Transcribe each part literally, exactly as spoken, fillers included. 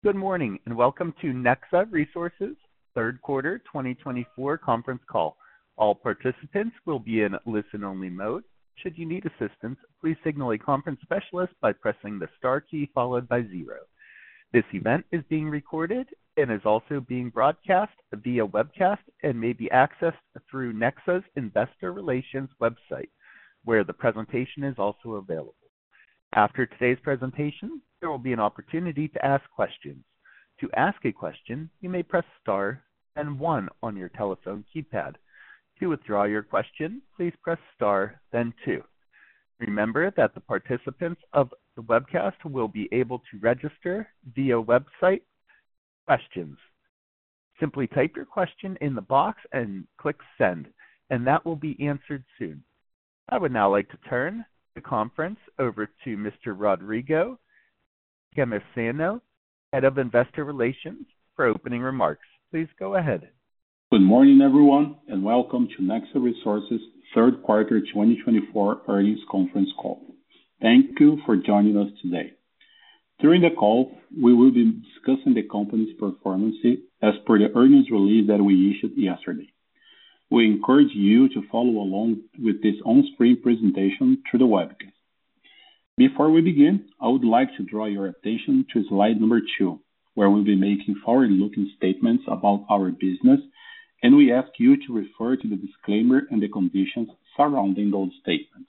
Good morning, and welcome to Nexa Resources third quarter twenty twenty-four conference call. All participants will be in listen-only mode. Should you need assistance, please signal a conference specialist by pressing the star key followed by zero. This event is being recorded and is also being broadcast via webcast and may be accessed through Nexa's Investor Relations website, where the presentation is also available. After today's presentation, there will be an opportunity to ask questions. To ask a question, you may press star and one on your telephone keypad. To withdraw your question, please press star, then two. Remember that the participants of the webcast will be able to register via website questions. Simply type your question in the box and click send, and that will be answered soon. I would now like to turn the conference over to Mister Rodrigo Cammarosano, Head of Investor Relations, for opening remarks. Please go ahead. Good morning, everyone, and welcome to Nexa Resources third quarter twenty twenty-four earnings conference call. Thank you for joining us today. During the call, we will be discussing the company's performance as per the earnings release that we issued yesterday. We encourage you to follow along with this on-screen presentation through the webcast. Before we begin, I would like to draw your attention to slide number two, where we'll be making forward-looking statements about our business, and we ask you to refer to the disclaimer and the conditions surrounding those statements.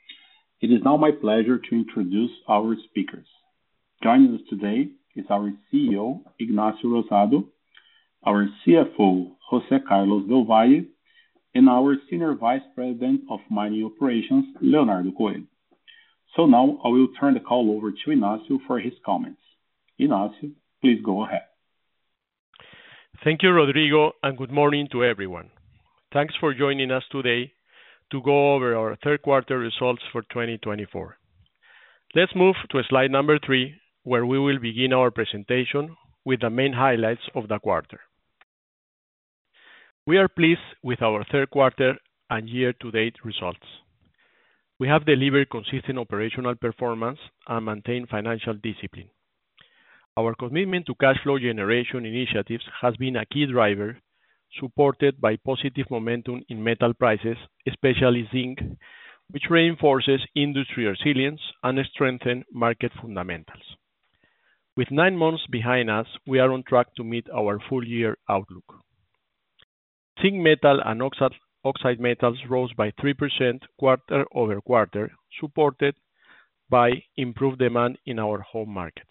It is now my pleasure to introduce our speakers. Joining us today is our C E O, Ignacio Rosado, our C F O, José Carlos del Valle, and our Senior Vice President of Mining Operations, Leonardo Coelho. So now I will turn the call over to Ignacio for his comments. Ignacio, please go ahead. Thank you, Rodrigo, and good morning to everyone. Thanks for joining us today to go over our third quarter results for twenty twenty-four. Let's move to slide number three, where we will begin our presentation with the main highlights of the quarter. We are pleased with our third quarter and year-to-date results. We have delivered consistent operational performance and maintained financial discipline. Our commitment to cash flow generation initiatives has been a key driver, supported by positive momentum in metal prices, especially zinc, which reinforces industry resilience and strengthens market fundamentals. With nine months behind us, we are on track to meet our full-year outlook. Zinc metal and oxide, oxide metals rose by three percent quarter over quarter, supported by improved demand in our home markets.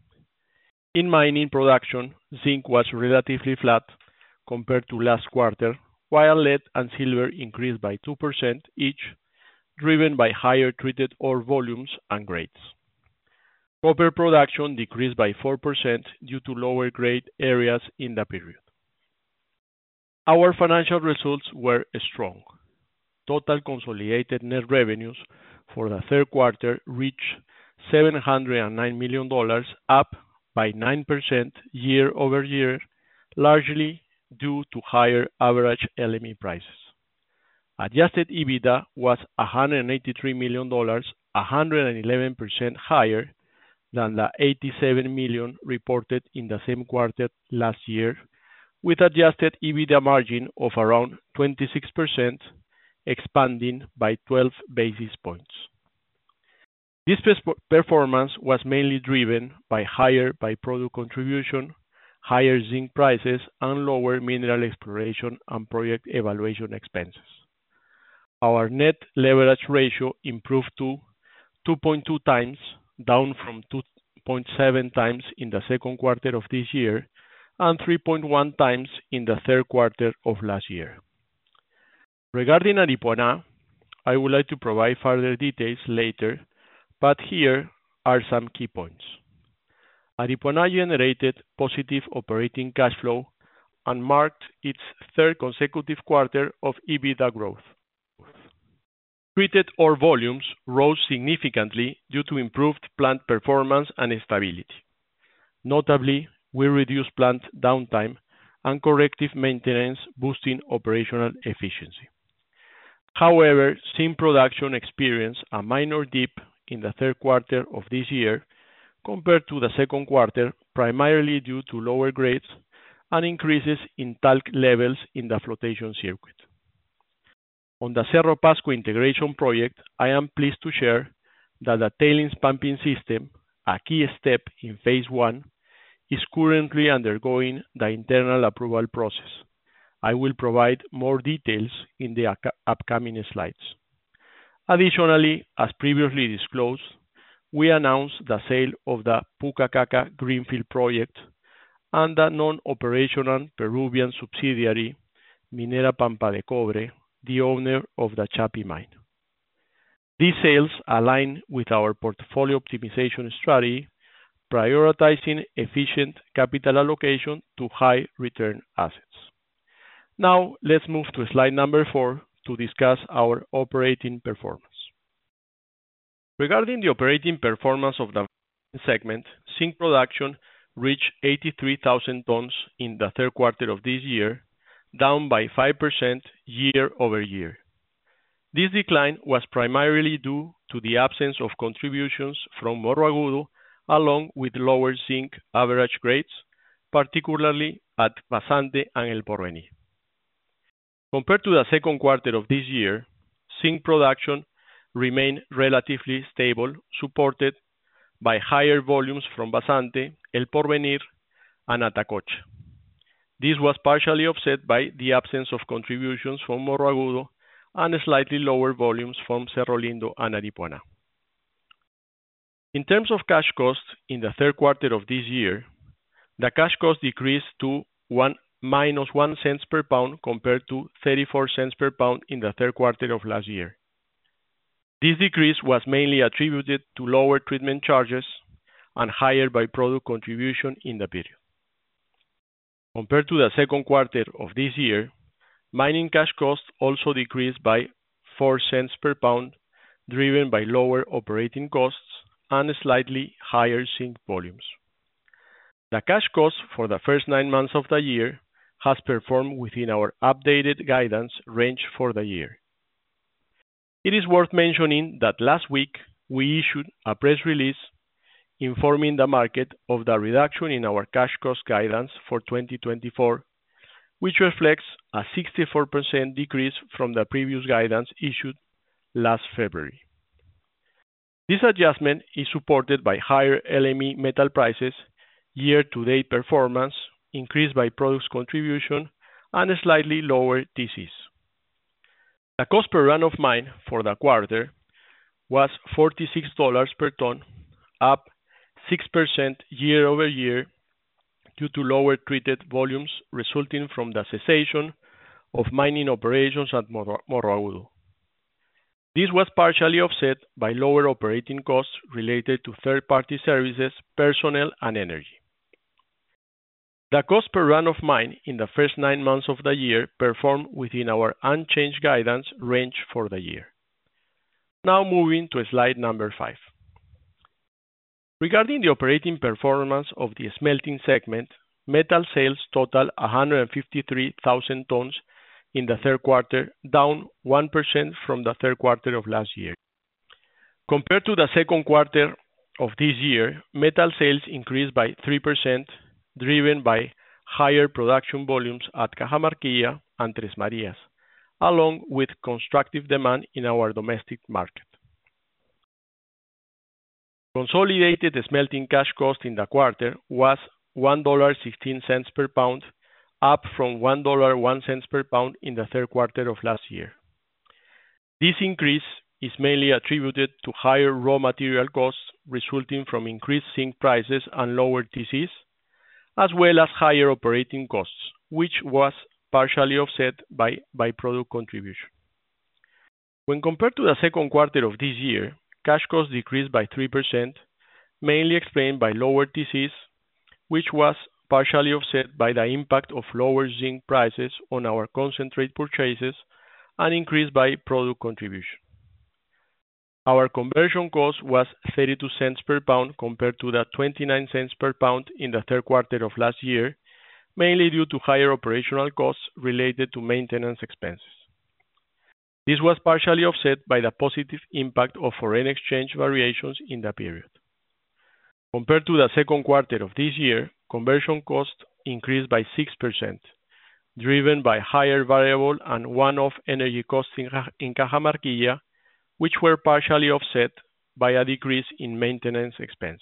In mining production, zinc was relatively flat compared to last quarter, while lead and silver increased by two percent each, driven by higher treated ore volumes and grades. Copper production decreased by four percent due to lower grade areas in the period. Our financial results were strong. Total consolidated net revenues for the third quarter reached seven hundred nine million dollars, up by nine percent year over year, largely due to higher average L M E prices. Adjusted EBITDA was one hundred eighty-three million dollars, one hundred eleven percent higher than the eighty-seven million dollars reported in the same quarter last year, with adjusted EBITDA margin of around twenty-six percent, expanding by twelve basis points. This performance was mainly driven by higher byproduct contribution, higher zinc prices, and lower mineral exploration and project evaluation expenses. Our net leverage ratio improved to two point two times, down from two point seven times in the second quarter of this year, and three point one times in the third quarter of last year. Regarding Aripuanã, I would like to provide further details later, but here are some key points. Aripuanã generated positive operating cash flow and marked its third consecutive quarter of EBITDA growth. Treated ore volumes rose significantly due to improved plant performance and stability. Notably, we reduced plant downtime and corrective maintenance, boosting operational efficiency. However, zinc production experienced a minor dip in the third quarter of this year compared to the second quarter, primarily due to lower grades and increases in talc levels in the flotation circuit. On the Cerro Pasco integration project, I am pleased to share that the tailings pumping system, a key step in phase one, is currently undergoing the internal approval process. I will provide more details in the upcoming slides. Additionally, as previously disclosed, we announced the sale of the Pukaqaqa Greenfield project and the non-operational Peruvian subsidiary, Minera Pampa de Cobre, the owner of the Chapi mine. These sales align with our portfolio optimization strategy, prioritizing efficient capital allocation to high return assets. Now, let's move to slide number four to discuss our operating performance. Regarding the operating performance of the segment, zinc production reached eighty-three thousand tons in the third quarter of this year, down by five percent year over year. This decline was primarily due to the absence of contributions from Morro Agudo, along with lower zinc average grades, particularly at Vazante and El Porvenir. Compared to the second quarter of this year, zinc production remained relatively stable, supported by higher volumes from Vazante, El Porvenir, and Atacocha. This was partially offset by the absence of contributions from Morro Agudo and slightly lower volumes from Cerro Lindo and Aripuanã. In terms of cash costs in the third quarter of this year, the cash cost decreased to one minus one cent per pound compared to thirty-four cents per pound in the third quarter of last year. This decrease was mainly attributed to lower treatment charges and higher byproduct contribution in the period. Compared to the second quarter of this year, mining cash costs also decreased by four cents per pound, driven by lower operating costs and slightly higher zinc volumes. The cash cost for the first nine months of the year has performed within our updated guidance range for the year. It is worth mentioning that last week we issued a press release informing the market of the reduction in our cash cost guidance for twenty twenty-four, which reflects a sixty-four percent decrease from the previous guidance issued last February. This adjustment is supported by higher L M E metal prices, year-to-date performance, increased by products contribution, and slightly lower T Cs. The cost per run of mine for the quarter was forty-six dollars per ton, up six percent year over year due to lower treated volumes resulting from the cessation of mining operations at Morro Agudo. This was partially offset by lower operating costs related to third-party services, personnel, and energy. The cost per run of mine in the first nine months of the year performed within our unchanged guidance range for the year. Now moving to slide number five. Regarding the operating performance of the smelting segment, metal sales total one hundred fifty-three thousand tons in the third quarter, down one percent from the third quarter of last year. Compared to the second quarter of this year, metal sales increased by three percent, driven by higher production volumes at Cajamarquilla and Tres Marias, along with constructive demand in our domestic market. Consolidated smelting cash cost in the quarter was one dollar and sixteen cents per pound, up from one dollar and one cent per pound in the third quarter of last year. This increase is mainly attributed to higher raw material costs resulting from increased zinc prices and lower T Cs, as well as higher operating costs, which was partially offset by byproduct contribution. When compared to the second quarter of this year, cash costs decreased by three percent, mainly explained by lower T Cs, which was partially offset by the impact of lower zinc prices on our concentrate purchases and increased by product contribution. Our conversion cost was thirty-two cents per pound compared to the twenty-nine cents per pound in the third quarter of last year, mainly due to higher operational costs related to maintenance expenses. This was partially offset by the positive impact of foreign exchange variations in the period. Compared to the second quarter of this year, conversion costs increased by six percent, driven by higher variable and one-off energy costs in, in Cajamarquilla, which were partially offset by a decrease in maintenance expenses.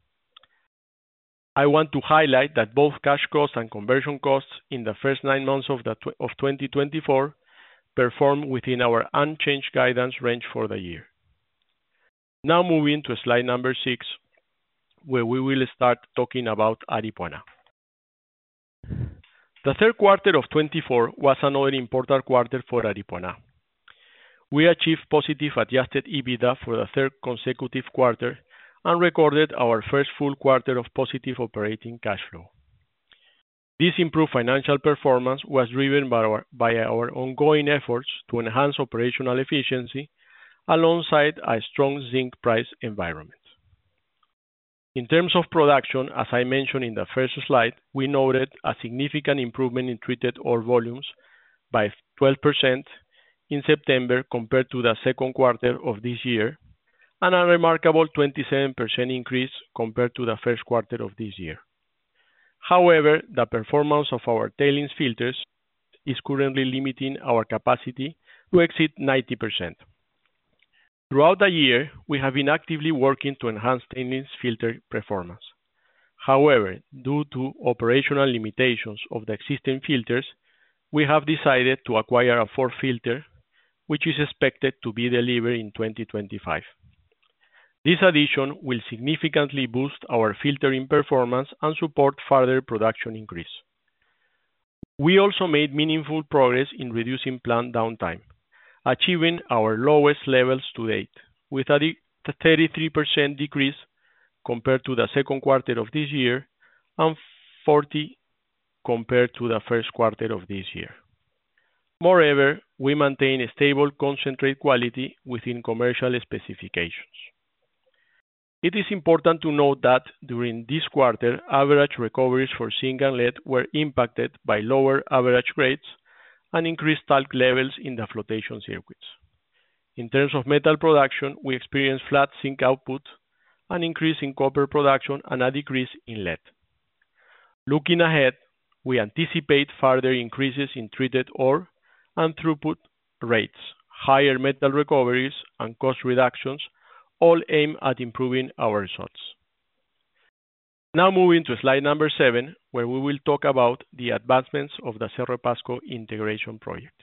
I want to highlight that both cash costs and conversion costs in the first nine months of, the, of twenty twenty-four performed within our unchanged guidance range for the year. Now moving to slide number six, where we will start talking about Aripuanã. The third quarter of twenty-four was another important quarter for Aripuanã. We achieved positive adjusted EBITDA for the third consecutive quarter and recorded our first full quarter of positive operating cash flow. This improved financial performance was driven by our, by our ongoing efforts to enhance operational efficiency alongside a strong zinc price environment. In terms of production, as I mentioned in the first slide, we noted a significant improvement in treated ore volumes by twelve percent in September compared to the second quarter of this year, and a remarkable twenty-seven percent increase compared to the first quarter of this year. However, the performance of our tailings filters is currently limiting our capacity to exceed ninety percent. Throughout the year, we have been actively working to enhance tailings filter performance. However, due to operational limitations of the existing filters, we have decided to acquire a fourth filter, which is expected to be delivered in twenty twenty-five. This addition will significantly boost our filtering performance and support further production increase. We also made meaningful progress in reducing plant downtime, achieving our lowest levels to date, with a thirty-three percent decrease compared to the second quarter of this year and forty percent compared to the first quarter of this year. Moreover, we maintain a stable concentrate quality within commercial specifications. It is important to note that during this quarter, average recoveries for zinc and lead were impacted by lower average grades and increased talc levels in the flotation circuits. In terms of metal production, we experienced flat zinc output, an increase in copper production, and a decrease in lead. Looking ahead, we anticipate further increases in treated ore and throughput rates, higher metal recoveries, and cost reductions, all aim at improving our results. Now moving to slide number seven, where we will talk about the advancements of the Cerro Pasco integration project.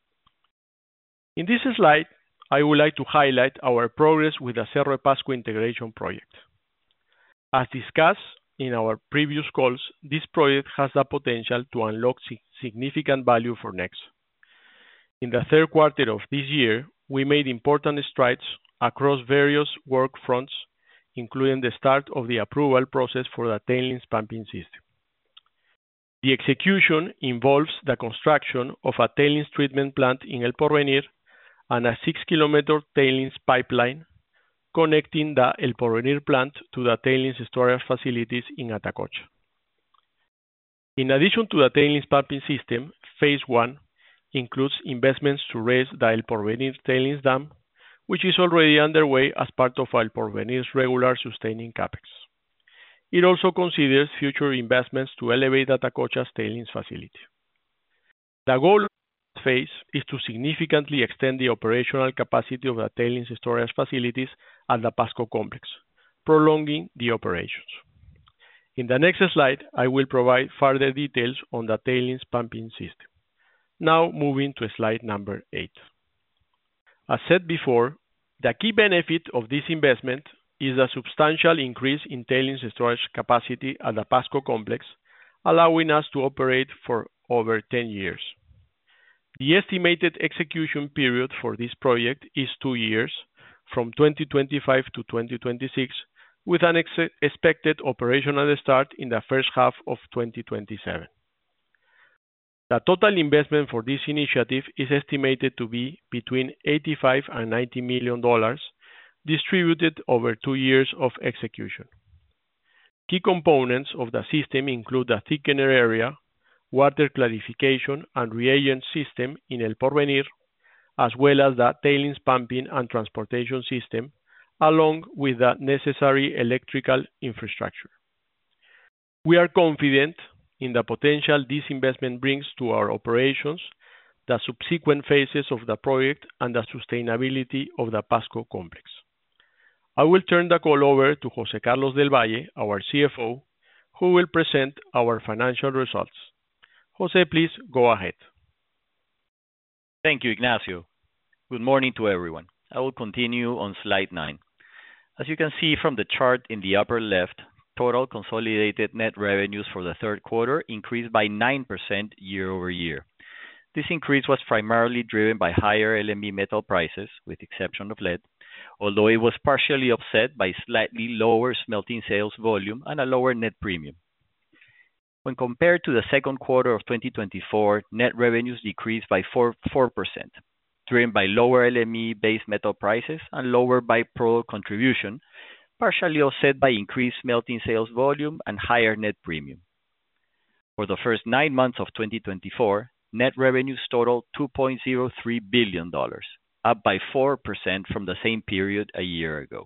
In this slide, I would like to highlight our progress with the Cerro Pasco integration project. As discussed in our previous calls, this project has the potential to unlock significant value for Nexa. In the third quarter of this year, we made important strides across various work fronts, including the start of the approval process for the tailings pumping system. The execution involves the construction of a tailings treatment plant in El Porvenir and a six kilometer tailings pipeline connecting the El Porvenir plant to the tailings storage facilities in Atacocha. In addition to the tailings pumping system, phase one includes investments to raise the El Porvenir tailings dam, which is already underway as part of El Porvenir's regular sustaining capex. It also considers future investments to elevate Atacocha's tailings facility. The goal of this phase is to significantly extend the operational capacity of the tailings storage facilities at the Pasco complex, prolonging the operations. In the next slide, I will provide further details on the tailings pumping system. Now moving to slide number eight. As said before, the key benefit of this investment is a substantial increase in tailings storage capacity at the Pasco complex, allowing us to operate for over ten years. The estimated execution period for this project is two years, from twenty twenty-five to twenty twenty-six, with an ex- expected operational start in the first half of twenty twenty-seven. The total investment for this initiative is estimated to be between eighty-five and ninety million dollars, distributed over two years of execution. Key components of the system include the thickener area, water clarification and reagent system in El Porvenir, as well as the tailings pumping and transportation system, along with the necessary electrical infrastructure. We are confident in the potential this investment brings to our operations, the subsequent phases of the project, and the sustainability of the Pasco complex. I will turn the call over to José Carlos del Valle, our C F O, who will present our financial results. José, please go ahead. Thank you, Ignacio. Good morning to everyone. I will continue on slide nine. As you can see from the chart in the upper left, total consolidated net revenues for the third quarter increased by nine percent year over year. This increase was primarily driven by higher L M E metal prices, with the exception of lead, although it was partially offset by slightly lower smelting sales volume and a lower net premium. When compared to the second quarter of twenty twenty-four, net revenues decreased by four percent, driven by lower L M E base metal prices and lower byproduct contribution, partially offset by increased smelting sales volume and higher net premium. For the first nine months of twenty twenty-four, net revenues totaled two point zero three billion dollars, up by four percent from the same period a year ago.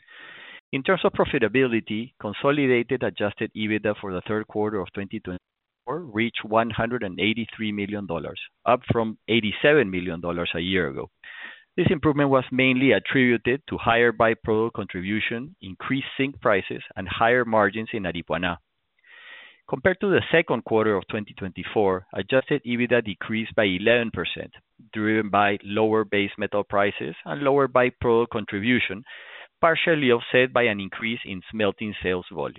In terms of profitability, consolidated adjusted EBITDA for the third quarter of twenty twenty-four reached one hundred eighty-three million dollars, up from eighty-seven million dollars a year ago. This improvement was mainly attributed to higher byproduct contribution, increased zinc prices, and higher margins in Aripuanã. Compared to the second quarter of twenty twenty-four, adjusted EBITDA decreased by eleven percent, driven by lower base metal prices and lower byproduct contribution, partially offset by an increase in smelting sales volume.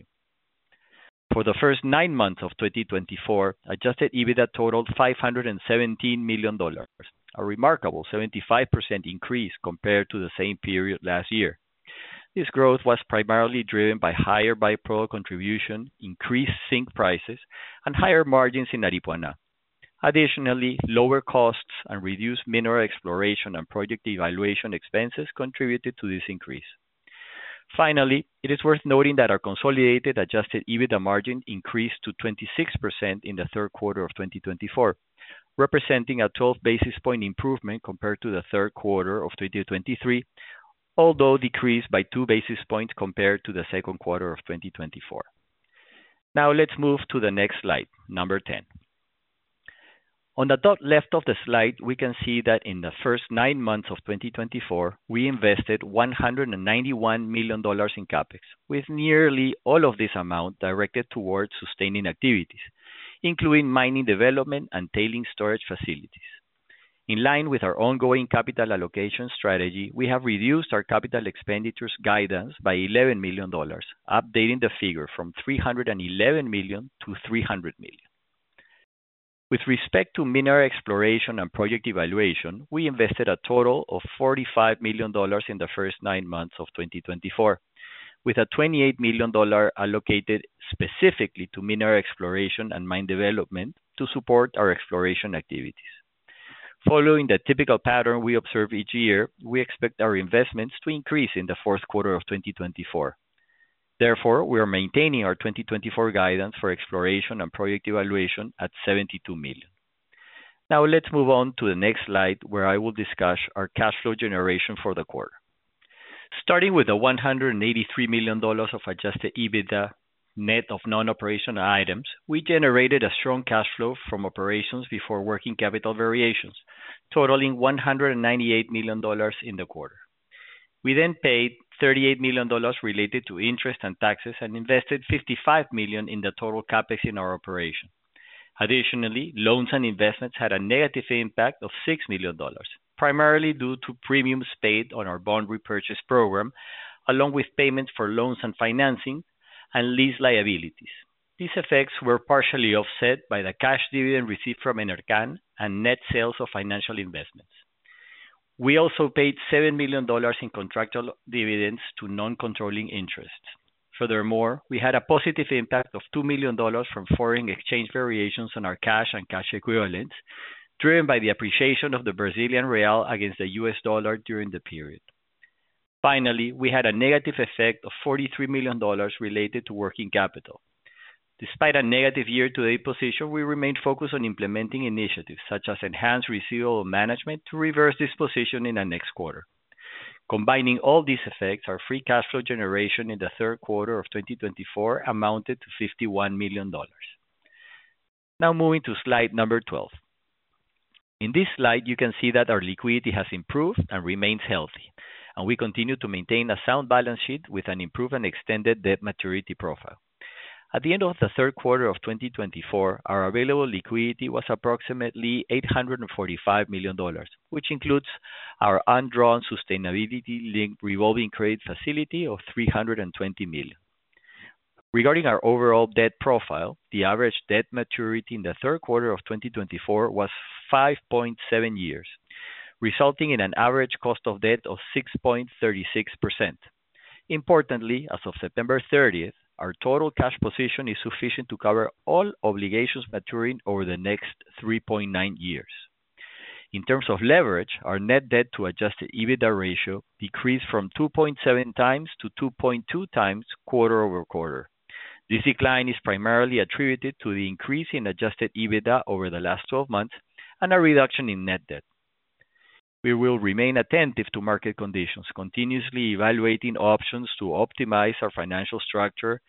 For the first nine months of twenty twenty-four, adjusted EBITDA totaled five hundred seventeen million dollars, a remarkable seventy-five percent increase compared to the same period last year. This growth was primarily driven by higher byproduct contribution, increased zinc prices, and higher margins in Aripuanã. Additionally, lower costs and reduced mineral exploration and project evaluation expenses contributed to this increase. Finally, it is worth noting that our consolidated adjusted EBITDA margin increased to twenty-six percent in the third quarter of twenty twenty-four, representing a twelve basis point improvement compared to the third quarter of twenty twenty-three, although decreased by two basis points compared to the second quarter of twenty twenty-four. Now let's move to the next slide, number ten. On the top left of the slide, we can see that in the first nine months of twenty twenty-four, we invested one hundred ninety-one million dollars in CapEx, with nearly all of this amount directed towards sustaining activities, including mining development and tailings storage facilities. In line with our ongoing capital allocation strategy, we have reduced our capital expenditures guidance by eleven million dollars, updating the figure from three hundred eleven million dollars to three hundred million dollars. With respect to mineral exploration and project evaluation, we invested a total of forty-five million dollars in the first nine months of twenty twenty-four, with a twenty-eight million dollars allocated specifically to mineral exploration and mine development to support our exploration activities. Following the typical pattern we observe each year, we expect our investments to increase in the fourth quarter of twenty twenty-four. Therefore, we are maintaining our twenty twenty-four guidance for exploration and project evaluation at seventy-two million dollars. Now let's move on to the next slide, where I will discuss our cash flow generation for the quarter. Starting with the one hundred eighty-three million dollars of adjusted EBITDA, net of non-operational items, we generated a strong cash flow from operations before working capital variations, totaling one hundred ninety-eight million dollars in the quarter. We then paid thirty-eight million dollars related to interest and taxes and invested fifty-five million dollars in the total CapEx in our operation. Additionally, loans and investments had a negative impact of six million dollars, primarily due to premiums paid on our bond repurchase program, along with payments for loans and financing and lease liabilities. These effects were partially offset by the cash dividend received from Enercan and net sales of financial investments. We also paid seven million dollars in contractual dividends to non-controlling interests. Furthermore, we had a positive impact of two million dollars from foreign exchange variations on our cash and cash equivalents, driven by the appreciation of the Brazilian real against the U S dollar during the period. Finally, we had a negative effect of forty-three million dollars related to working capital. Despite a negative year-to-date position, we remained focused on implementing initiatives such as enhanced receivable management to reverse this position in the next quarter. Combining all these effects, our free cash flow generation in the third quarter of twenty twenty-four amounted to fifty-one million dollars. Now moving to slide number twelve. In this slide, you can see that our liquidity has improved and remains healthy, and we continue to maintain a sound balance sheet with an improved and extended debt maturity profile. At the end of the third quarter of twenty twenty-four, our available liquidity was approximately eight hundred forty-five million dollars, which includes our undrawn sustainability-linked revolving credit facility of three hundred twenty million dollars. Regarding our overall debt profile, the average debt maturity in the third quarter of twenty twenty-four was five point seven years, resulting in an average cost of debt of six point three six percent. Importantly, as of September thirtieth, our total cash position is sufficient to cover all obligations maturing over the next three point nine years. In terms of leverage, our net debt to adjusted EBITDA ratio decreased from two point seven times to two point two times quarter over quarter. This decline is primarily attributed to the increase in adjusted EBITDA over the last twelve months and a reduction in net debt. We will remain attentive to market conditions, continuously evaluating options to optimize our financial structure,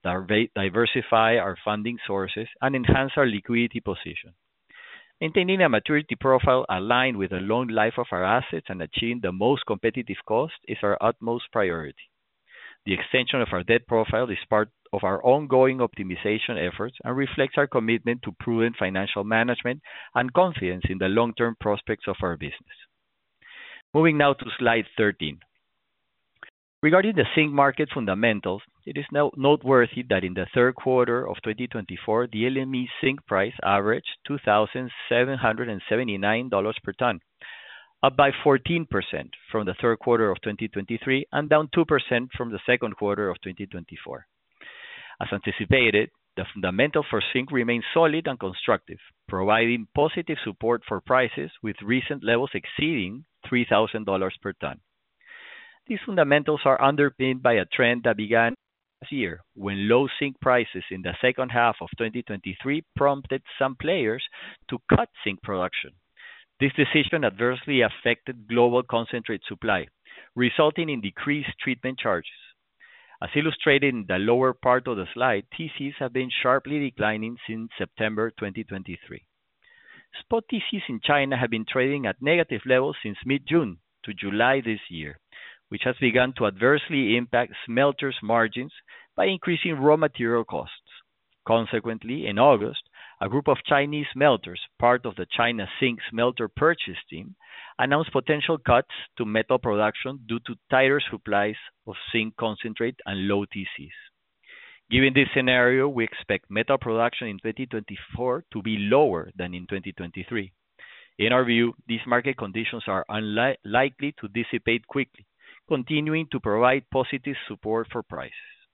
diversify our funding sources, and enhance our liquidity position. Maintaining a maturity profile aligned with the long life of our assets and achieving the most competitive cost is our utmost priority. The extension of our debt profile is part of our ongoing optimization efforts and reflects our commitment to prudent financial management and confidence in the long-term prospects of our business. Moving now to slide thirteen. Regarding the zinc market fundamentals, it is now noteworthy that in the third quarter of twenty twenty-four, the L M E zinc price averaged two thousand seven hundred seventy-nine dollars per ton, up by fourteen percent from the third quarter of twenty twenty-three and down two percent from the second quarter of twenty twenty-four. As anticipated, the fundamental for zinc remains solid and constructive, providing positive support for prices with recent levels exceeding three thousand dollars per ton. These fundamentals are underpinned by a trend that began last year, when low zinc prices in the second half of twenty twenty-three prompted some players to cut zinc production. This decision adversely affected global concentrate supply, resulting in decreased treatment charges. As illustrated in the lower part of the slide, T Cs have been sharply declining since September twenty twenty-three. Spot T Cs in China have been trading at negative levels since mid-June to July this year, which has begun to adversely impact smelters' margins by increasing raw material costs. Consequently, in August, a group of Chinese smelters, part of the China Zinc Smelter Purchase Team, announced potential cuts to metal production due to tighter supplies of zinc concentrate and low T Cs. Given this scenario, we expect metal production in twenty twenty-four to be lower than in twenty twenty-three. In our view, these market conditions are unlikely to dissipate quickly, continuing to provide positive support for prices.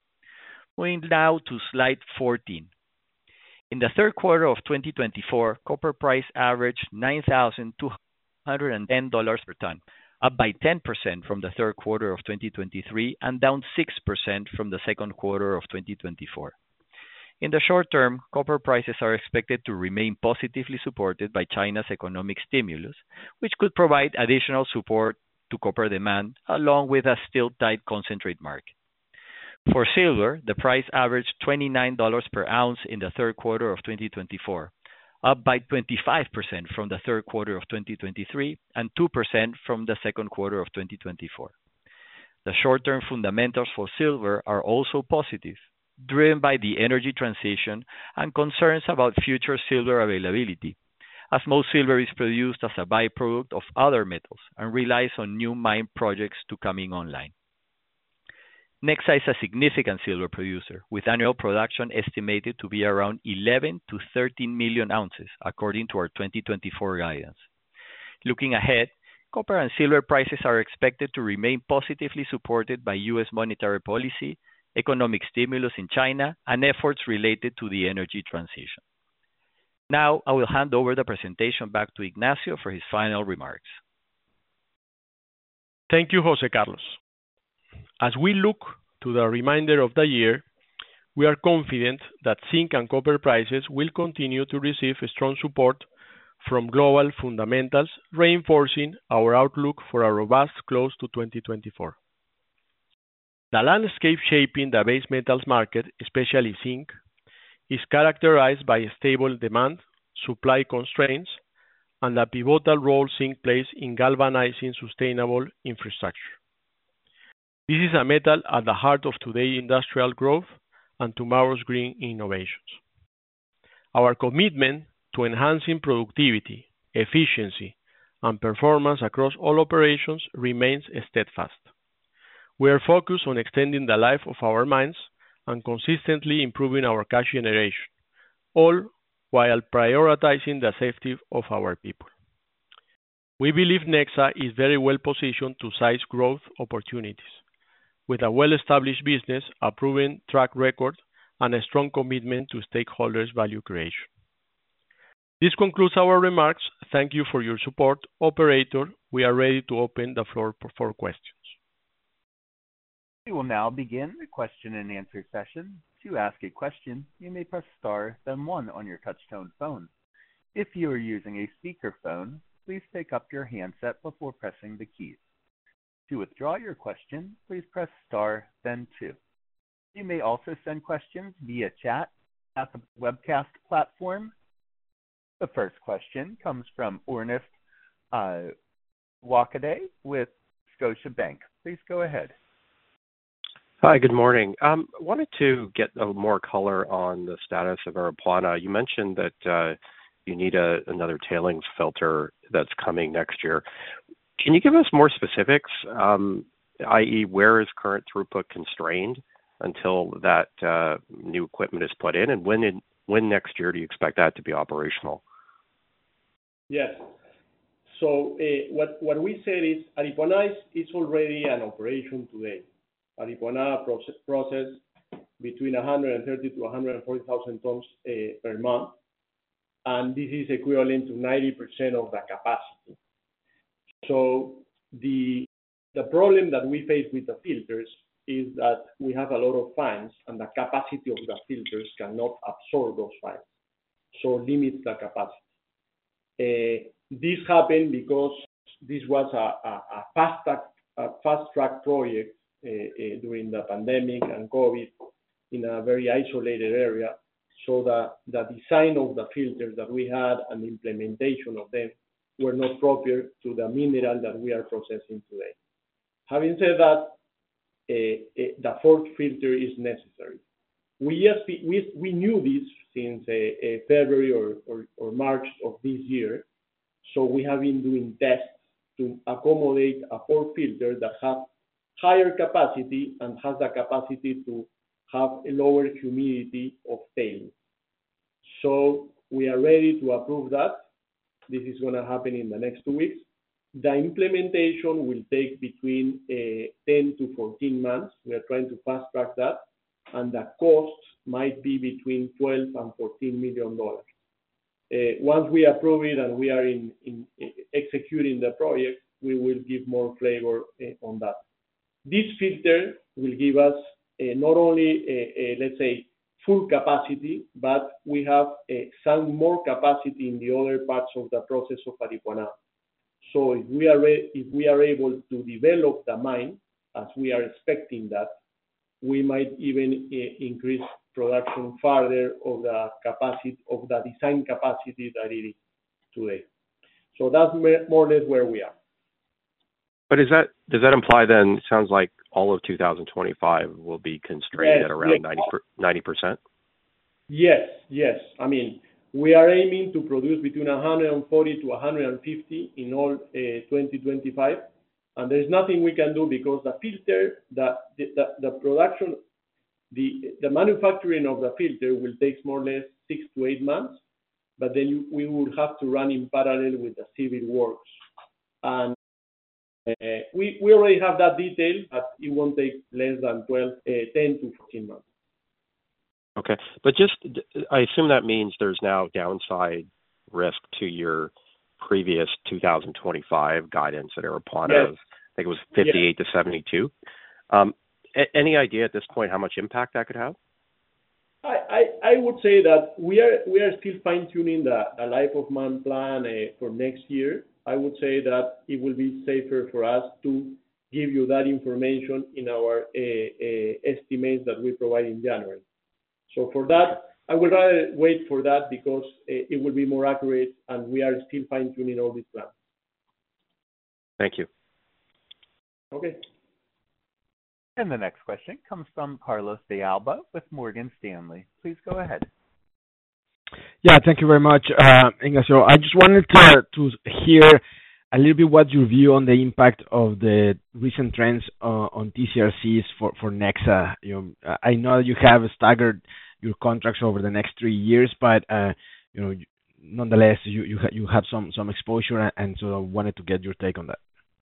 Moving now to slide fourteen. In the third quarter of twenty twenty-four, copper price averaged nine thousand two hundred ten dollars per ton, up by ten percent from the third quarter of twenty twenty-three and down six percent from the second quarter of twenty twenty-four. In the short term, copper prices are expected to remain positively supported by China's economic stimulus, which could provide additional support to copper demand, along with a still tight concentrate market. For silver, the price averaged twenty-nine dollars per ounce in the third quarter of twenty twenty-four, up by twenty-five percent from the third quarter of twenty twenty-three and two percent from the second quarter of twenty twenty-four. The short-term fundamentals for silver are also positive, driven by the energy transition and concerns about future silver availability, as most silver is produced as a byproduct of other metals and relies on new mine projects to coming online. Nexa is a significant silver producer, with annual production estimated to be around eleven to thirteen million ounces, according to our twenty twenty-four guidance. Looking ahead, copper and silver prices are expected to remain positively supported by U S monetary policy, economic stimulus in China, and efforts related to the energy transition. Now, I will hand over the presentation back to Ignacio for his final remarks. Thank you, José Carlos. As we look to the remainder of the year, we are confident that zinc and copper prices will continue to receive strong support from global fundamentals, reinforcing our outlook for a robust close to twenty twenty-four. The landscape shaping the base metals market, especially zinc, is characterized by stable demand, supply constraints, and the pivotal role zinc plays in galvanizing sustainable infrastructure. This is a metal at the heart of today's industrial growth and tomorrow's green innovations. Our commitment to enhancing productivity, efficiency, and performance across all operations remains steadfast. We are focused on extending the life of our mines and consistently improving our cash generation, all while prioritizing the safety of our people. We believe Nexa is very well positioned to seize growth opportunities, with a well-established business, a proven track record, and a strong commitment to stakeholders' value creation. This concludes our remarks. Thank you for your support. Operator, we are ready to open the floor for questions. We will now begin the question and answer session. To ask a question, you may press star, then one on your touchtone phone. If you are using a speakerphone, please pick up your handset before pressing the keys. To withdraw your question, please press star, then two. You may also send questions via chat at the webcast platform. The first question comes from Ernest uh, Wakaday with Scotiabank. Please go ahead. Hi, good morning. Um, I wanted to get a more color on the status of Aripuanã. You mentioned that uh, you need a, another tailings filter that's coming next year. Can you give us more specifics, um, that is where is current throughput constrained until that uh, new equipment is put in, and when in, when next year do you expect that to be operational? Yes. So uh, what, what we said is Aripuanã is, is already an operation today. Aripuanã process, process between one hundred thirty to one hundred forty thousand tons uh, per month, and this is equivalent to ninety percent of the capacity. So the the problem that we face with the filters is that we have a lot of fines, and the capacity of the filters cannot absorb those fines, so limits the capacity. Uh, this happened because this was a, a, a fast track a fast track project uh, uh, during the pandemic and COVID in a very isolated area. So the, the design of the filters that we had and the implementation of them were not proper to the mineral that we are processing today. Having said that, uh, uh, the fourth filter is necessary. We just we we knew this since uh, uh, February or, or or March of this year, so we have been doing tests to accommodate a fourth filter that has higher capacity and has the capacity to have a lower humidity of tailings. So we are ready to approve that. This is going to happen in the next two weeks. The implementation will take between uh, ten to fourteen months. We are trying to fast track that, and the cost might be between twelve and fourteen million dollars. Uh, once we approve it and we are in, in uh, executing the project, we will give more flavor uh, on that. This filter will give us uh, not only, uh, uh, let's say, full capacity, but we have uh, some more capacity in the other parts of the process of Aripuanã. So if we are if we are able to develop the mine, as we are expecting that, we might even uh, increase production further of the capacity of the design capacity that it is today. So that's more or less where we are. But is that does that imply then? It sounds like all of two thousand twenty-five will be constrained yes, at around yes. ninety percent. Yes, yes. I mean, we are aiming to produce between one hundred forty to one hundred fifty in all uh, twenty twenty-five, and there's nothing we can do because the filter, the the, the, the production, the the manufacturing of the filter will take more or less six to eight months, but then you, we will have to run in parallel with the civil works, and uh, we we already have that detail, but it won't take less than twelve, uh, ten to fourteen months. Okay, but just I assume that means there's now downside risk to your previous two thousand twenty-five guidance at Aripuanã. Yes. I think it was fifty-eight yes. to seventy-two. Um, a- any idea at this point how much impact that could have? I, I, I would say that we are we are still fine tuning the, the life of mine plan uh, for next year. I would say that it will be safer for us to give you that information in our uh, uh, estimates that we provide in January. So for that, I would rather wait for that because uh, it will be more accurate, and we are still fine tuning all these plans. Thank you. Okay. And the next question comes from Carlos de Alba with Morgan Stanley. Please go ahead. Yeah, thank you very much, uh, Ignacio. I just wanted to to hear a little bit what your view on the impact of the recent trends uh, on T C R Cs for for Nexa. You know, I know you have staggered your contracts over the next three years, but uh, you know, nonetheless, you you ha- you have some some exposure, and so I wanted to get your take on that.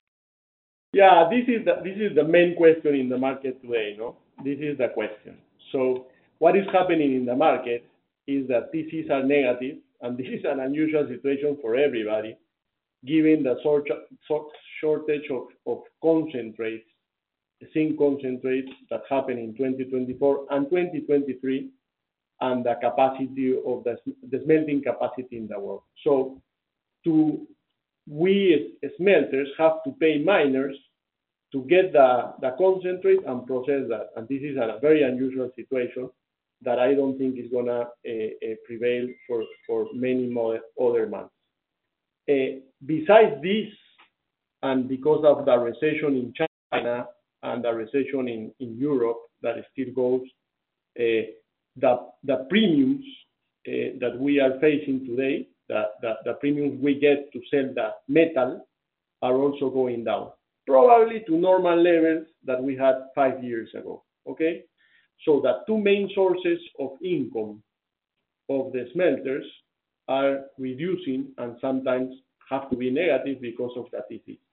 Yeah, this is the this is the main question in the market today, no? This is the question. So what is happening in the market is that T Cs are negative, and this is an unusual situation for everybody, given the sort shortage of, of concentrates, zinc concentrates that happened in twenty twenty-four and twenty twenty-three, and the capacity of the, the smelting capacity in the world. So to we as smelters have to pay miners to get the, the concentrate and process that. And this is a very unusual situation that I don't think is gonna uh, uh, prevail for, for many more other months. Uh, besides this, and because of the recession in China and the recession in, in Europe that still goes, uh, the, the premiums uh, that we are facing today, the, the, the premiums we get to sell the metal are also going down, probably to normal levels that we had five years ago, okay? So the two main sources of income of the smelters are reducing and sometimes have to be negative because of the T C.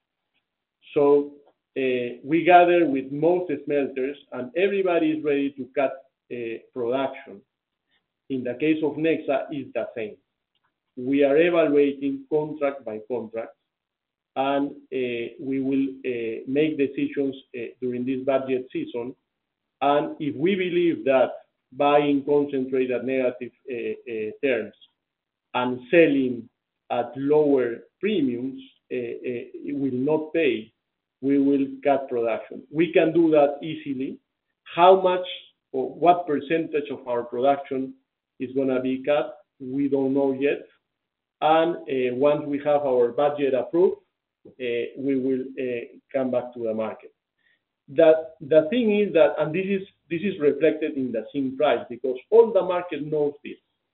So uh, we gather with most smelters and everybody is ready to cut uh, production. In the case of Nexa, it's the same. We are evaluating contract by contract, and uh, we will uh, make decisions uh, during this budget season. And if we believe that buying concentrate at negative uh, uh, terms and selling at lower premiums, uh, uh, it will not pay, we will cut production. We can do that easily. How much or what percentage of our production is going to be cut, we don't know yet. And uh, once we have our budget approved, uh, we will uh, come back to the market. That the thing is that, and this is this is reflected in the zinc price because all the market knows this.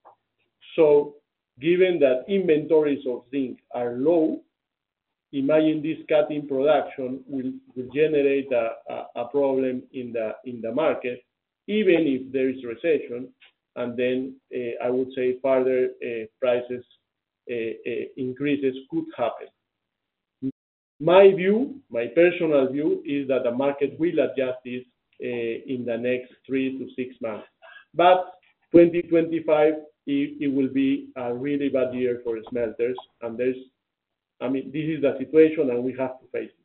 So, given that inventories of zinc are low, imagine this cut in production will, will generate a, a, a problem in the in the market, even if there is recession, and then uh, I would say further uh, prices uh, uh, increases could happen. My view, my personal view, is that the market will adjust this uh, in the next three to six months. But twenty twenty-five, it, it will be a really bad year for smelters, and there's, I mean, this is the situation, and we have to face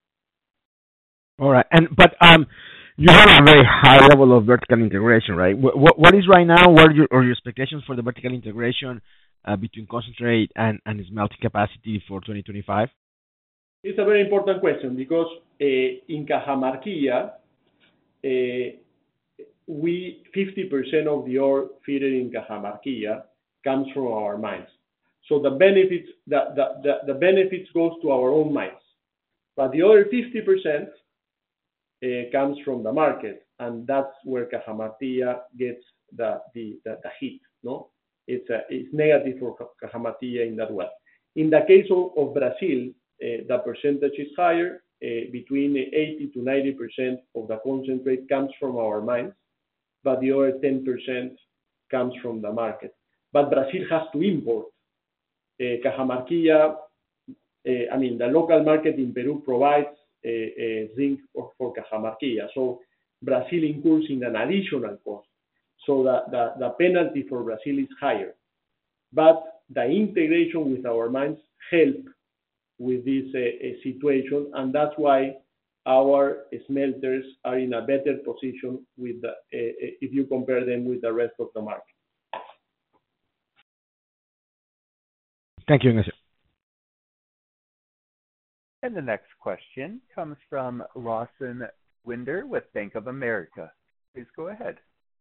it. All right, and but um, you have a very high level of vertical integration, right? What what, what is right now? What are your, are your expectations for the vertical integration uh, between concentrate and and smelting capacity for twenty twenty-five? It's a very important question because uh, in Cajamarquilla, uh, we fifty percent of the ore fed in Cajamarquilla comes from our mines. So the benefits the, the, the, the benefits goes to our own mines, but the other fifty percent uh, comes from the market, and that's where Cajamarquilla gets the the, the, the hit. No, it's a, it's negative for Cajamarquilla in that way. In the case of, of Brazil, Uh, the percentage is higher, uh, between eighty to ninety percent of the concentrate comes from our mines, but the other ten percent comes from the market. But Brazil has to import. Uh, Cajamarquilla, uh, I mean, the local market in Peru provides uh, uh, zinc for, for Cajamarquilla. So Brazil incurs in an additional cost. So the, the, the penalty for Brazil is higher. But the integration with our mines help with this uh, situation, and that's why our smelters are in a better position with the, uh, if you compare them with the rest of the market. Thank you, Ignacio. And the next question comes from Lawson Winder with Bank of America. Please go ahead.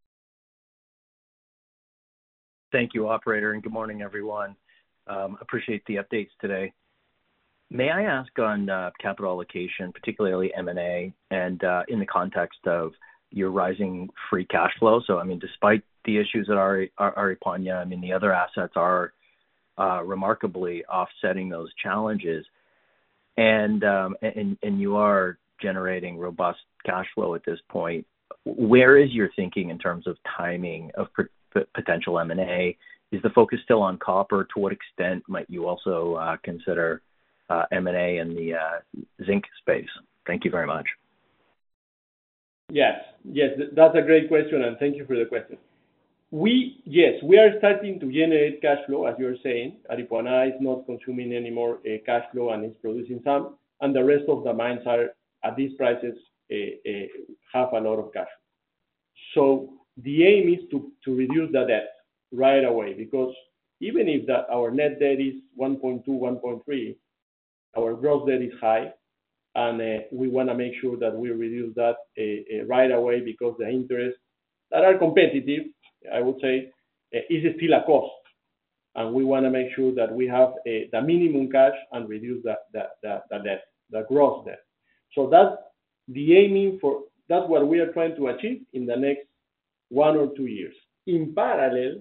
Thank you, operator, and good morning, everyone. Um, appreciate the updates today. May I ask on uh, capital allocation, particularly M and A, and uh, in the context of your rising free cash flow? So, I mean, despite the issues at Ari, Aripuanã, I mean, the other assets are uh, remarkably offsetting those challenges, and, um, and and you are generating robust cash flow at this point. Where is your thinking in terms of timing of p- potential M and A? Is the focus still on copper? To what extent might you also uh, consider Uh, M and A in the uh, zinc space? Thank you very much. Yes, yes, that's a great question, and thank you for the question. We, yes, we are starting to generate cash flow, as you're saying. Aripuanã is not consuming any more uh, cash flow and is producing some, and the rest of the mines are, at these prices, uh, uh, have a lot of cash flow. So the aim is to, to reduce the debt right away, because even if that our net debt is one point two, one point three, our gross debt is high, and uh, we want to make sure that we reduce that uh, uh, right away, because the interests that are competitive, I would say, uh, is still a cost. And we want to make sure that we have uh, the minimum cash and reduce the, the, the, the debt, the gross debt. So that's the aiming for, that's what we are trying to achieve in the next one or two years. In parallel,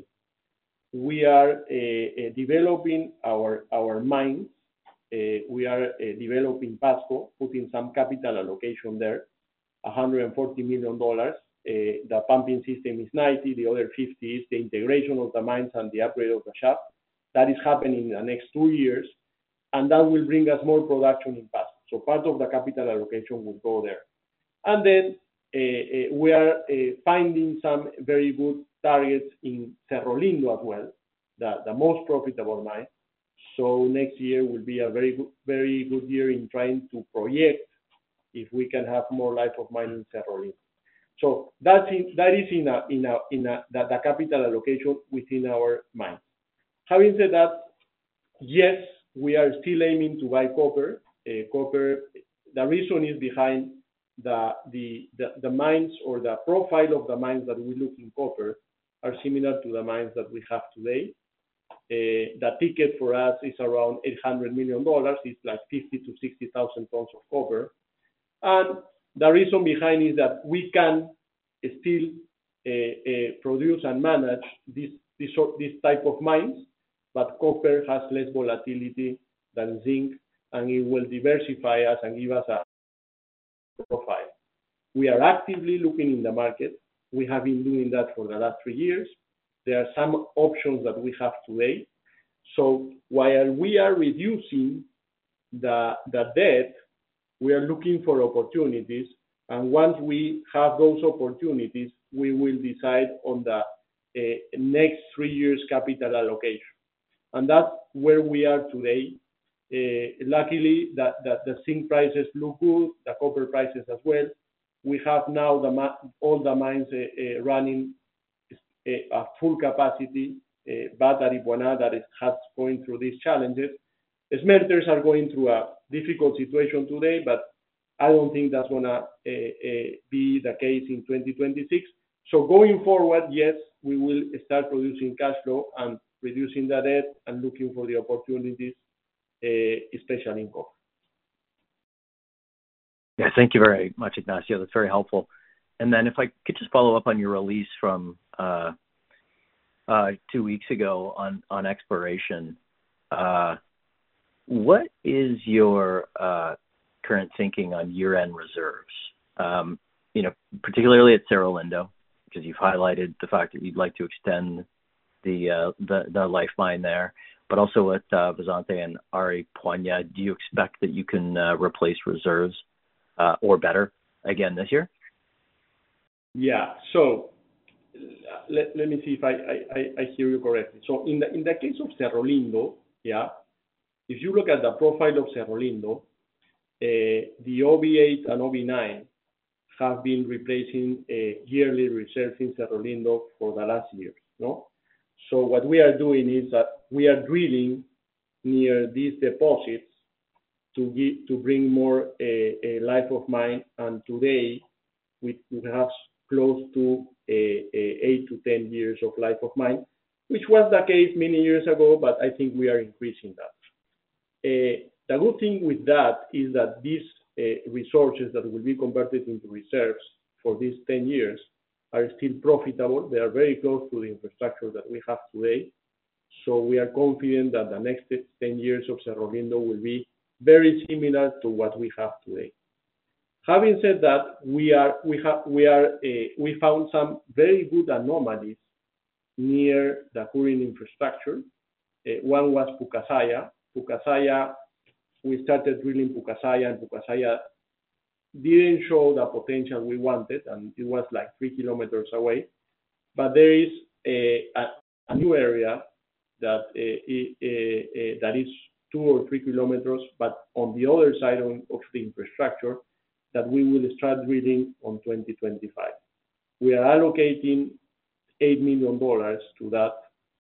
we are uh, uh, developing our, our mines. Uh, we are uh, developing Pasco, putting some capital allocation there, one hundred forty million dollars. Uh, the pumping system is ninety, the other fifty is the integration of the mines and the upgrade of the shaft. That is happening in the next two years, and that will bring us more production in Pasco. So part of the capital allocation will go there. And then uh, uh, we are uh, finding some very good targets in Cerro Lindo as well, the, the most profitable mine. So next year will be a very good, very good year in trying to project if we can have more life of mine in Cerro Lindo. So that's in, that is in a in a in a the, the capital allocation within our mines. Having said that, yes, we are still aiming to buy copper. Uh, copper. The reason is behind the, the the the mines, or the profile of the mines that we look in copper are similar to the mines that we have today. Uh, the ticket for us is around eight hundred million dollars. It's like fifty to sixty thousand tons of copper. And the reason behind is that we can still uh, uh, produce and manage this, this, this type of mines, but copper has less volatility than zinc, and it will diversify us and give us a profile. We are actively looking in the market. We have been doing that for the last three years. There are some options that we have today. So while we are reducing the, the debt, we are looking for opportunities. And once we have those opportunities, we will decide on the uh, next three years capital allocation. And that's where we are today. Uh, luckily, that, that the zinc prices look good, the copper prices as well. We have now the all the mines uh, uh, running a full capacity, uh, but Aripuanã that is, has going through these challenges. Smelters are going through a difficult situation today, but I don't think that's going to uh, uh, be the case in twenty twenty-six. So going forward, yes, we will start producing cash flow and reducing the debt and looking for the opportunities, uh, especially in copper. Yeah, thank you very much, Ignacio. That's very helpful. And then if I could just follow up on your release from uh, uh, two weeks ago on, on exploration, uh, what is your uh, current thinking on year-end reserves? Um, you know, particularly at Cerro Lindo, because you've highlighted the fact that you'd like to extend the uh, the, the life mine there, but also at uh, Vazante and Aripuanã. Do you expect that you can uh, replace reserves uh, or better again this year? Yeah, so let, let me see if I, I, I hear you correctly. So in the in the case of Cerro Lindo, yeah, if you look at the profile of Cerro Lindo, uh, the O B eight and O B nine have been replacing uh, yearly reserves in Cerro Lindo for the last years. No? So what we are doing is that we are drilling near these deposits to give, to bring more a, a life of mine, and today we, we have close to a, a eight to ten years of life of mine, which was the case many years ago, but I think we are increasing that. Uh, the good thing with that is that these uh, resources that will be converted into reserves for these ten years are still profitable. They are very close to the infrastructure that we have today. So we are confident that the next ten years of Cerro Lindo will be very similar to what we have today. Having said that, we are we have we are uh, we found some very good anomalies near the current infrastructure. Uh, one was Pucasaya. Pucasaya, we started drilling Pucasaya, and Pucasaya didn't show the potential we wanted, and it was like three kilometers away. But there is a, a, a new area that uh, uh, uh, that is two or three kilometers, but on the other side of, of the infrastructure, that we will start drilling on twenty twenty-five. We are allocating eight million dollars to that,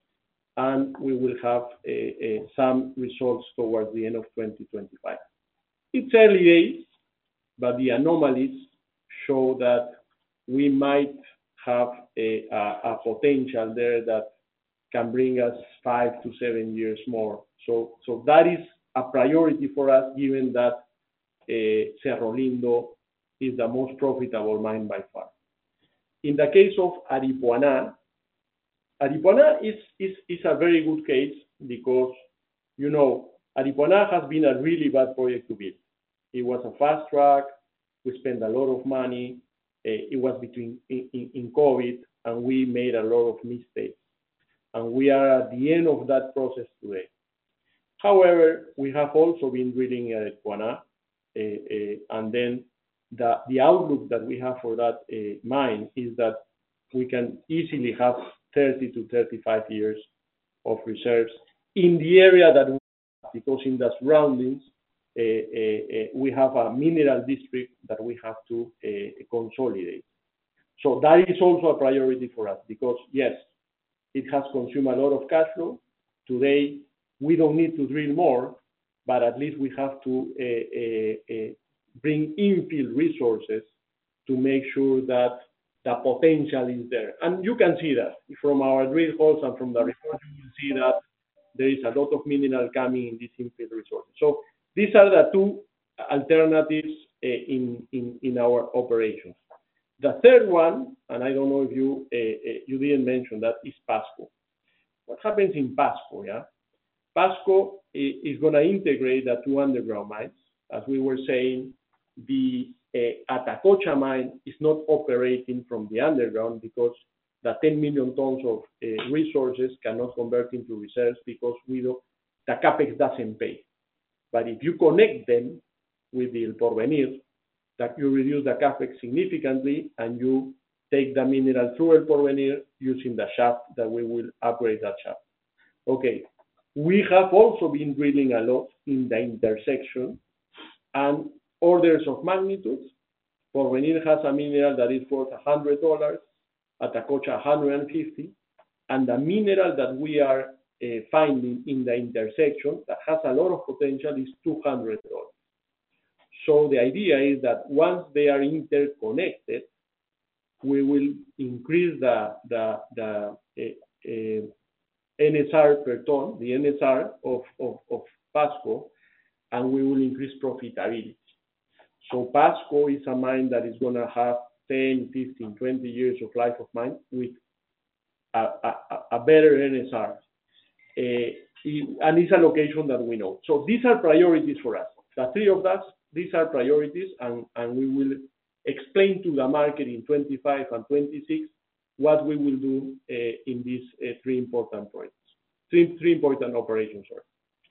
and we will have uh, uh, some results towards the end of twenty twenty-five. It's early days, but the anomalies show that we might have a, a, a potential there that can bring us five to seven years more. So, so that is a priority for us, given that uh, Cerro Lindo is the most profitable mine by far. In the case of Aripuanã, Aripuanã is, is, is a very good case because, you know, Aripuanã has been a really bad project to build. It was a fast track. We spent a lot of money. Uh, it was between in, in, in COVID, and we made a lot of mistakes. And we are at the end of that process today. However, we have also been drilling Aripuanã, uh, uh, and then the, the outlook that we have for that uh, mine is that we can easily have thirty to thirty-five years of reserves in the area that we have, because in the surroundings, uh, uh, uh, we have a mineral district that we have to uh, consolidate. So that is also a priority for us, because yes, it has consumed a lot of cash flow. Today, we don't need to drill more, but at least we have to uh, uh, uh, bring infill resources to make sure that the potential is there. And you can see that from our drill holes and from the report, you will see that there is a lot of mineral coming in these infill resources. So these are the two alternatives uh, in, in, in our operations. The third one, and I don't know if you uh, uh, you didn't mention that, is Pasco. What happens in Pasco? Yeah, Pasco is going to integrate the two underground mines. As we were saying, the uh, Atacocha mine is not operating from the underground because the ten million tons of uh, resources cannot convert into reserves because we don't, the capex doesn't pay. But if you connect them with the El Porvenir, that you reduce the capex significantly, and you take the mineral through El Porvenir using the shaft that we will upgrade that shaft. Okay, we have also been drilling a lot in the intersection, and orders of magnitudes. Porvenir has a mineral that is worth one hundred dollars, Atacocha one hundred fifty, and the mineral that we are uh, finding in the intersection that has a lot of potential is two hundred dollars. So the idea is that once they are interconnected, we will increase the, the, the uh, uh, N S R per ton, the N S R of, of, of Pasco, and we will increase profitability. So Pasco is a mine that is going to have ten, fifteen, twenty years of life of mine with a, a, a better N S R. Uh, and it's a location that we know. So these are priorities for us. The three of us, these are priorities, and, and we will explain to the market in twenty-five and twenty-six what we will do uh, in these uh, three important projects, three, three important operations. Sorry.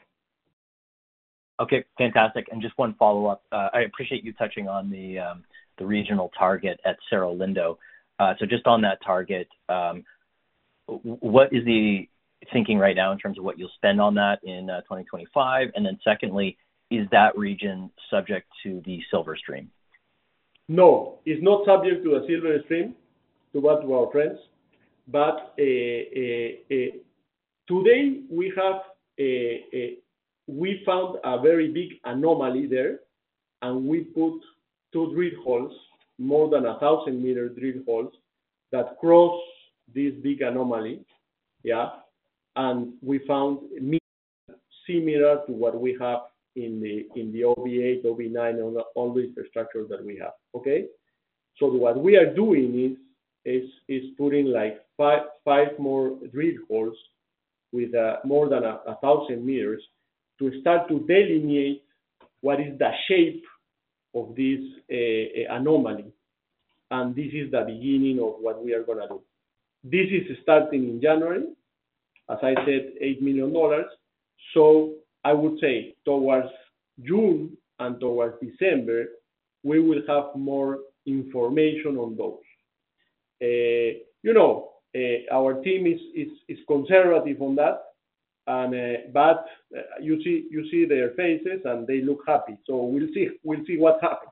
Okay, fantastic. And just one follow-up. Uh, I appreciate you touching on the um, the regional target at Cerro Lindo. Uh, so just on that target, um, what is the thinking right now in terms of what you'll spend on that in uh, twenty twenty-five? And then secondly, is that region subject to the silver stream? No, it's not subject to a silver stream, to what to our friends, but uh, uh, uh, today we have a, a, we found a very big anomaly there, and we put two drill holes, more than a thousand meter drill holes, that cross this big anomaly, yeah, and we found similar to what we have in the in the O B eight, O B nine, and all the infrastructure that we have. Okay, so what we are doing is is is putting like five five more drill holes with uh, more than a, a thousand meters to start to delineate what is the shape of this uh, anomaly, and this is the beginning of what we are gonna do. This is starting in January, as I said, eight million dollars. So I would say towards June and towards December, we will have more information on those. Uh, you know, uh, our team is, is, is conservative on that, and uh, but uh, you see you see their faces and they look happy. So we'll see we'll see what happens.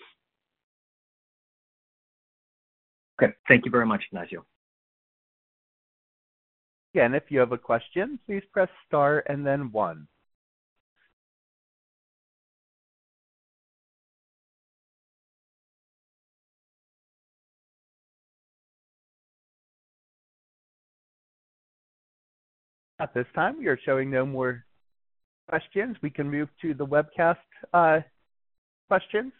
Okay, thank you very much, Ignacio. Again, if you have a question, please press star and then one. At this time, we are showing no more questions. We can move to the webcast uh, questions.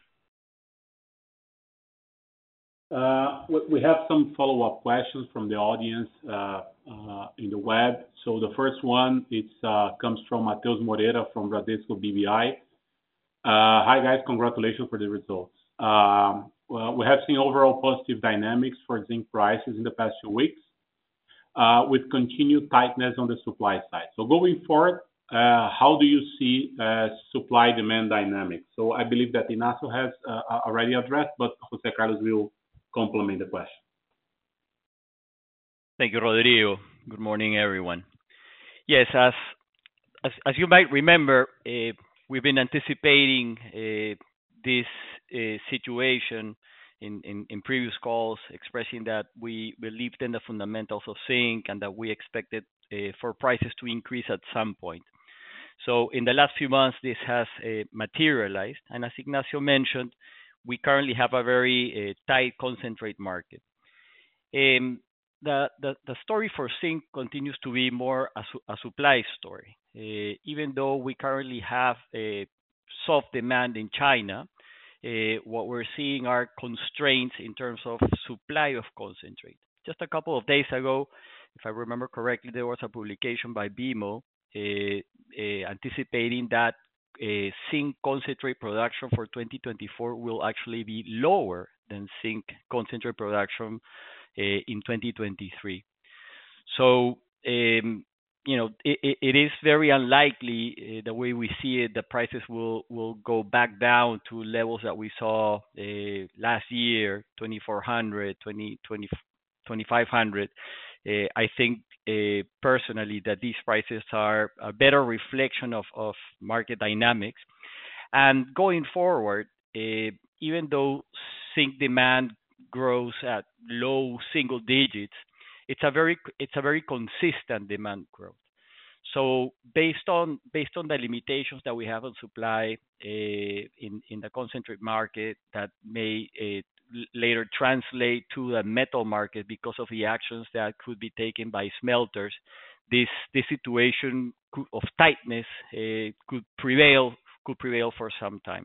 Uh, we have some follow-up questions from the audience uh, uh, in the web. So the first one it's, uh, comes from Mateus Moreira from Bradesco B B I. Uh, hi guys, congratulations for the results. Um, well, we have seen overall positive dynamics for zinc prices in the past few weeks, uh, with continued tightness on the supply side. So going forward, uh, how do you see uh, supply-demand dynamics? So I believe that Ignacio has uh, already addressed, but Jose Carlos will complement the question. Thank you, Rodrigo. Good morning, everyone. Yes, as as, as you might remember, uh, we've been anticipating uh, this uh, situation in, in, in previous calls, expressing that we believed in the fundamentals of zinc and that we expected uh, for prices to increase at some point. So in the last few months, this has uh, materialized. And as Ignacio mentioned, we currently have a very uh, tight concentrate market. Um, the, the, the story for zinc continues to be more a, su a supply story. Uh, even though we currently have a soft demand in China, uh, what we're seeing are constraints in terms of supply of concentrate. Just a couple of days ago, if I remember correctly, there was a publication by B M O uh, uh, anticipating that Uh, zinc concentrate production for twenty twenty-four will actually be lower than zinc concentrate production uh, in twenty twenty-three. So, um, you know, it, it is very unlikely uh, the way we see it, the prices will, will go back down to levels that we saw uh, last year, twenty-four hundred, twenty, twenty, twenty-five hundred. Uh, I think uh, personally that these prices are a better reflection of, of market dynamics. And going forward, uh, even though zinc demand grows at low single digits, it's a very it's a very consistent demand growth. So based on based on the limitations that we have on supply uh, in in the concentrate market that may uh, later translate to the metal market because of the actions that could be taken by smelters, this this situation could, of tightness uh, could prevail could prevail for some time.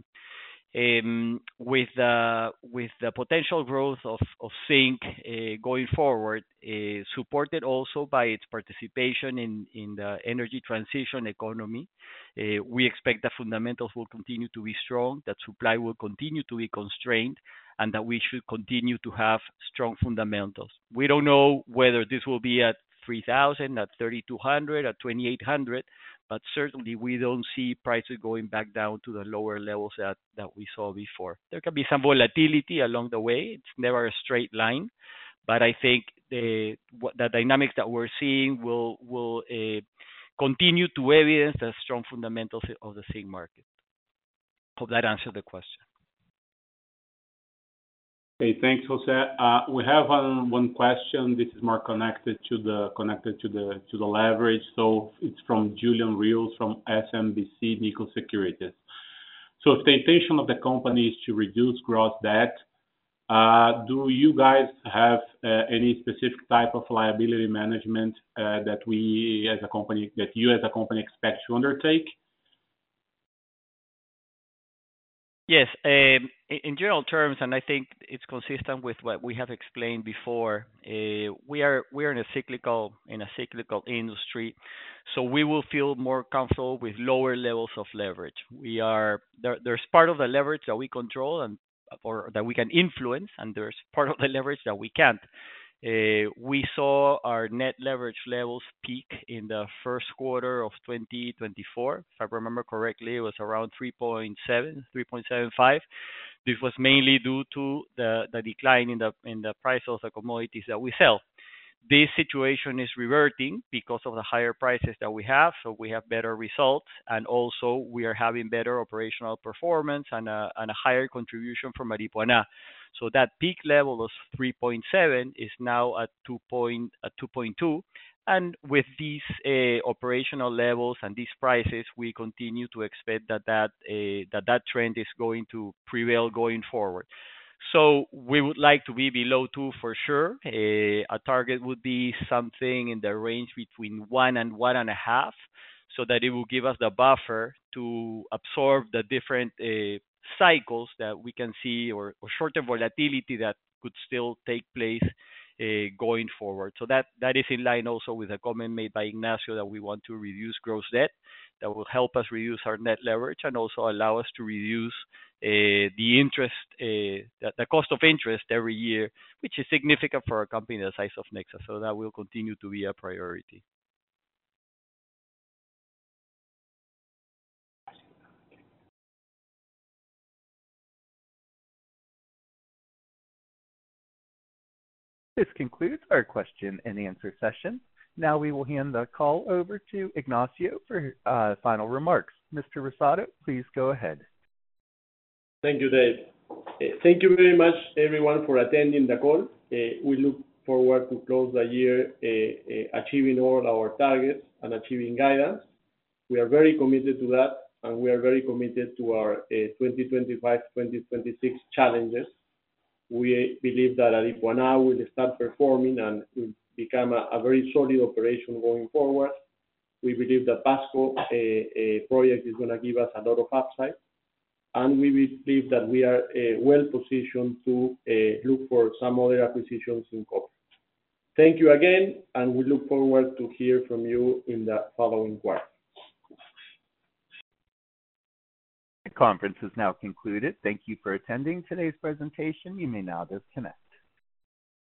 Um, with the with the potential growth of of zinc uh, going forward, uh, supported also by its participation in in the energy transition economy, uh, we expect that fundamentals will continue to be strong, that supply will continue to be constrained, and that we should continue to have strong fundamentals. We don't know whether this will be at three thousand, at thirty-two hundred, at twenty-eight hundred, but certainly we don't see prices going back down to the lower levels that, that we saw before. There can be some volatility along the way. It's never a straight line, but I think the, the dynamics that we're seeing will, will uh, continue to evidence the strong fundamentals of the zinc market. Hope that answered the question. Okay, thanks, Jose. Uh, we have um, one question. This is more connected to the connected to the to the leverage. So it's from Julian Rios from S M B C Nikko Securities. So if the intention of the company is to reduce gross debt, uh, do you guys have uh, any specific type of liability management uh, that we as a company, that you as a company expect to undertake? Yes, um, in in general terms, and I think it's consistent with what we have explained before. Uh, we are we are in a cyclical in a cyclical industry, so we will feel more comfortable with lower levels of leverage. We are there. There's part of the leverage that we control and or that we can influence, and there's part of the leverage that we can't. Uh, we saw our net leverage levels peak in the first quarter of twenty twenty-four. If I remember correctly, it was around three point seven, three point seven five. This was mainly due to the, the decline in the in the price of the commodities that we sell. This situation is reverting because of the higher prices that we have, so we have better results, and also we are having better operational performance and a, and a higher contribution from Aripuanã. So that peak level of three point seven is now at two point at two point two, and with these uh, operational levels and these prices, we continue to expect that that uh, that that trend is going to prevail going forward. So we would like to be below two for sure. Uh, a target would be something in the range between one and one and a half, so that it will give us the buffer to absorb the different uh, cycles that we can see, or, or short-term volatility that could still take place uh, going forward. So that that is in line also with the comment made by Ignacio that we want to reduce gross debt. That will help us reduce our net leverage and also allow us to reduce uh, the interest, uh, the, the cost of interest every year, which is significant for a company the size of Nexa. So that will continue to be a priority. This concludes our question and answer session. Now we will hand the call over to Ignacio for uh, final remarks. Mister Rosado, please go ahead. Thank you, Dave. Uh, thank you very much, everyone, for attending the call. Uh, we look forward to close the year uh, uh, achieving all our targets and achieving guidance. We are very committed to that, and we are very committed to our uh, twenty twenty-five twenty twenty-six challenges. We believe that Aripuanã will start performing and will become a, a very solid operation going forward. We believe that Pasco uh, uh, project is going to give us a lot of upside, and we believe that we are uh, well positioned to uh, look for some other acquisitions in copper. Thank you again, and we look forward to hear from you in the following quarter. The conference is now concluded. Thank you for attending today's presentation. You may now disconnect.